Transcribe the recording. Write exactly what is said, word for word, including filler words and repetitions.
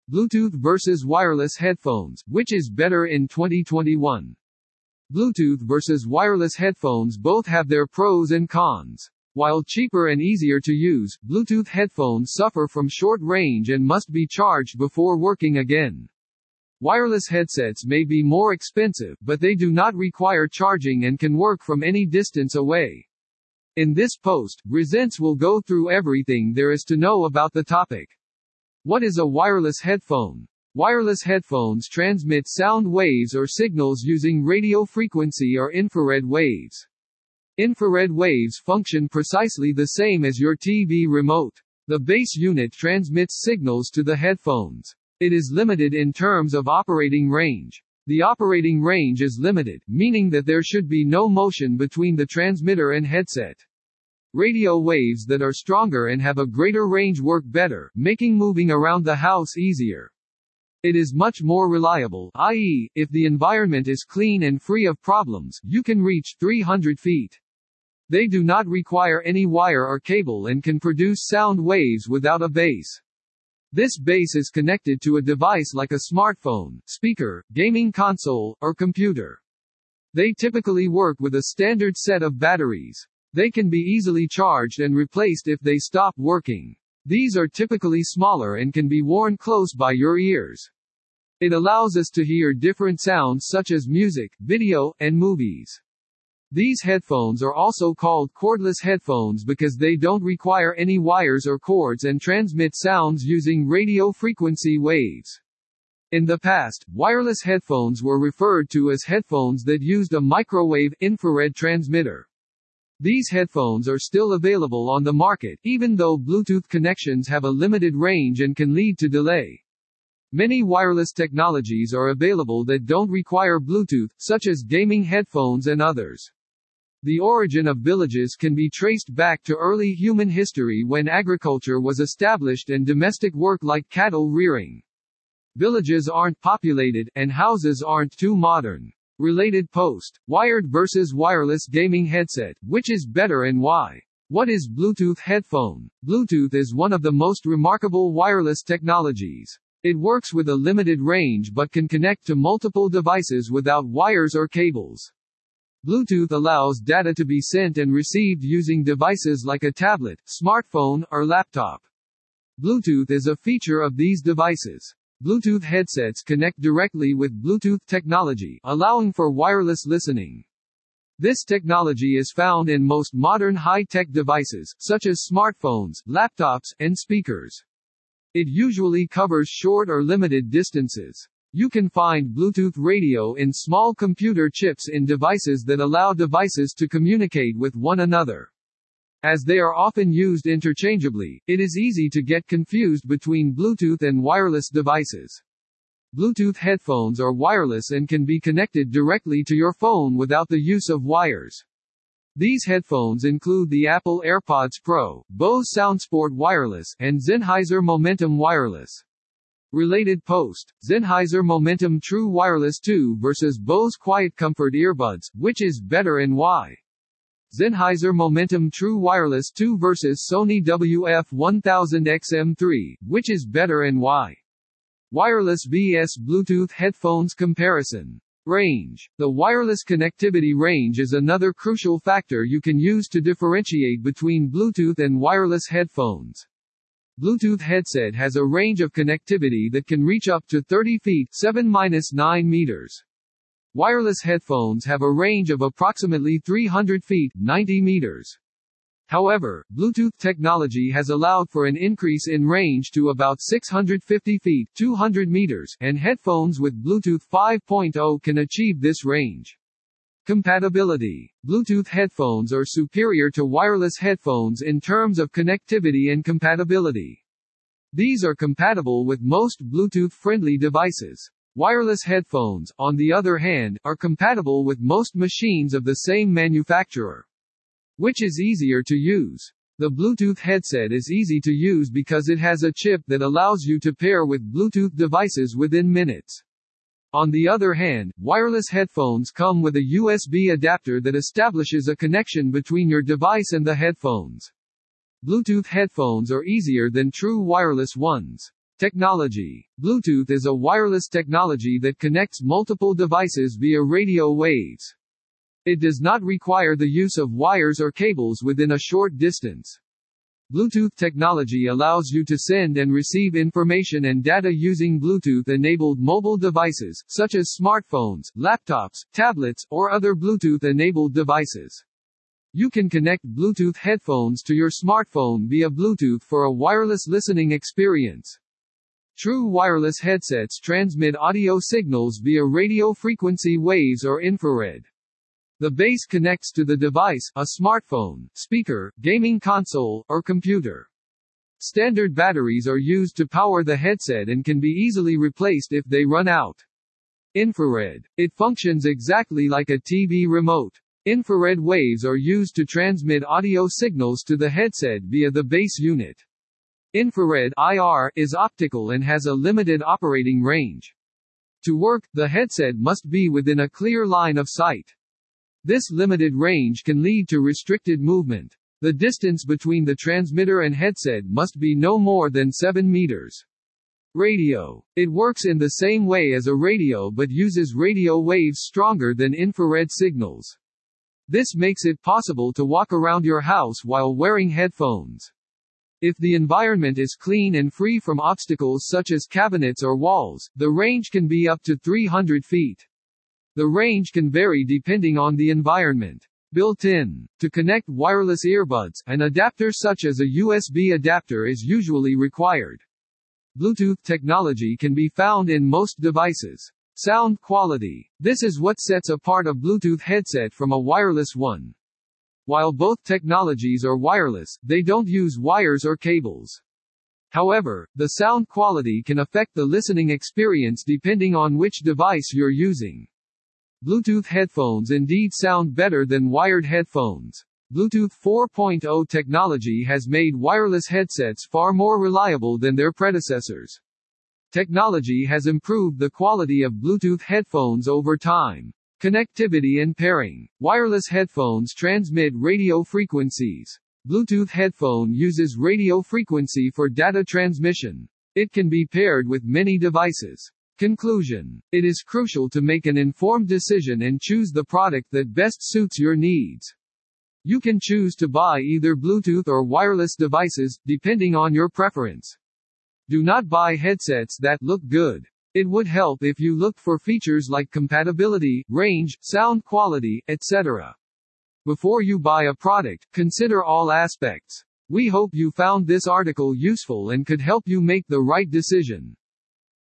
Bluetooth versus wireless headphones, which is better in twenty twenty-one? Bluetooth versus wireless headphones both have their pros and cons. While cheaper and easier to use, Bluetooth headphones suffer from short range and must be charged before working again. Wireless headsets may be more expensive, but they do not require charging and can work from any distance away. In this post, Resents will go through everything there is to know about the topic. What is a wireless headphone? Wireless headphones transmit sound waves or signals using radio frequency or infrared waves. Infrared waves function precisely the same as your T V remote. The base unit transmits signals to the headphones. It is limited in terms of operating range. The operating range is limited, meaning that there should be no motion between the transmitter and headset. Radio waves that are stronger and have a greater range work better, making moving around the house easier. It is much more reliable, that is, if the environment is clean and free of problems, you can reach three hundred feet. They do not require any wire or cable and can produce sound waves without a base. This base is connected to a device like a smartphone, speaker, gaming console, or computer. They typically work with a standard set of batteries. They can be easily charged and replaced if they stop working. These are typically smaller and can be worn close by your ears. It allows us to hear different sounds such as music, video, and movies. These headphones are also called cordless headphones because they don't require any wires or cords and transmit sounds using radio frequency waves. In the past, wireless headphones were referred to as headphones that used a microwave infrared transmitter. These headphones are still available on the market, even though Bluetooth connections have a limited range and can lead to delay. Many wireless technologies are available that don't require Bluetooth, such as gaming headphones and others. The origin of villages can be traced back to early human history when agriculture was established and domestic work like cattle rearing. Villages aren't populated, and houses aren't too modern. Related post. Wired versus wireless gaming headset, which is better and why? What is Bluetooth headphone? Bluetooth is one of the most remarkable wireless technologies. It works with a limited range but can connect to multiple devices without wires or cables. Bluetooth allows data to be sent and received using devices like a tablet, smartphone, or laptop. Bluetooth is a feature of these devices. Bluetooth headsets connect directly with Bluetooth technology, allowing for wireless listening. This technology is found in most modern high-tech devices, such as smartphones, laptops, and speakers. It usually covers short or limited distances. You can find Bluetooth radio in small computer chips in devices that allow devices to communicate with one another. As they are often used interchangeably, it is easy to get confused between Bluetooth and wireless devices. Bluetooth headphones are wireless and can be connected directly to your phone without the use of wires. These headphones include the Apple AirPods Pro, Bose SoundSport Wireless, and Sennheiser Momentum Wireless. Related post. Sennheiser Momentum True Wireless two versus Bose Quiet Comfort Earbuds, which is better and why? Sennheiser Momentum True Wireless two versus Sony W F one thousand X M three, which is better and why? Wireless versus Bluetooth headphones comparison. Range. The wireless connectivity range is another crucial factor you can use to differentiate between Bluetooth and wireless headphones. Bluetooth headset has a range of connectivity that can reach up to thirty feet seven to nine meters. Wireless headphones have a range of approximately three hundred feet ninety meters. However, Bluetooth technology has allowed for an increase in range to about six hundred fifty feet two hundred meters, and headphones with Bluetooth five point oh can achieve this range. Compatibility. Bluetooth headphones are superior to wireless headphones in terms of connectivity and compatibility. These are compatible with most Bluetooth-friendly devices. Wireless headphones, on the other hand, are compatible with most machines of the same manufacturer. Which is easier to use? The Bluetooth headset is easy to use because it has a chip that allows you to pair with Bluetooth devices within minutes. On the other hand, wireless headphones come with a U S B adapter that establishes a connection between your device and the headphones. Bluetooth headphones are easier than true wireless ones. Technology. Bluetooth is a wireless technology that connects multiple devices via radio waves. It does not require the use of wires or cables within a short distance. Bluetooth technology allows you to send and receive information and data using Bluetooth-enabled mobile devices, such as smartphones, laptops, tablets, or other Bluetooth-enabled devices. You can connect Bluetooth headphones to your smartphone via Bluetooth for a wireless listening experience. True wireless headsets transmit audio signals via radio frequency waves or infrared. The base connects to the device, a smartphone, speaker, gaming console, or computer. Standard batteries are used to power the headset and can be easily replaced if they run out. Infrared. It functions exactly like a T V remote. Infrared waves are used to transmit audio signals to the headset via the base unit. Infrared I R is optical and has a limited operating range. To work, the headset must be within a clear line of sight. This limited range can lead to restricted movement. The distance between the transmitter and headset must be no more than seven meters. Radio. It works in the same way as a radio but uses radio waves stronger than infrared signals. This makes it possible to walk around your house while wearing headphones. If the environment is clean and free from obstacles such as cabinets or walls, the range can be up to three hundred feet. The range can vary depending on the environment. Built-in. To connect wireless earbuds, an adapter such as a U S B adapter is usually required. Bluetooth technology can be found in most devices. Sound quality. This is what sets apart a Bluetooth headset from a wireless one. While both technologies are wireless, they don't use wires or cables. However, the sound quality can affect the listening experience depending on which device you're using. Bluetooth headphones indeed sound better than wired headphones. Bluetooth four point oh technology has made wireless headsets far more reliable than their predecessors. Technology has improved the quality of Bluetooth headphones over time. Connectivity and pairing. Wireless headphones transmit radio frequencies. Bluetooth headphone uses radio frequency for data transmission. It can be paired with many devices. Conclusion. It is crucial to make an informed decision and choose the product that best suits your needs. You can choose to buy either Bluetooth or wireless devices, depending on your preference. Do not buy headsets that look good. It would help if you looked for features like compatibility, range, sound quality, et cetera. Before you buy a product, consider all aspects. We hope you found this article useful and could help you make the right decision.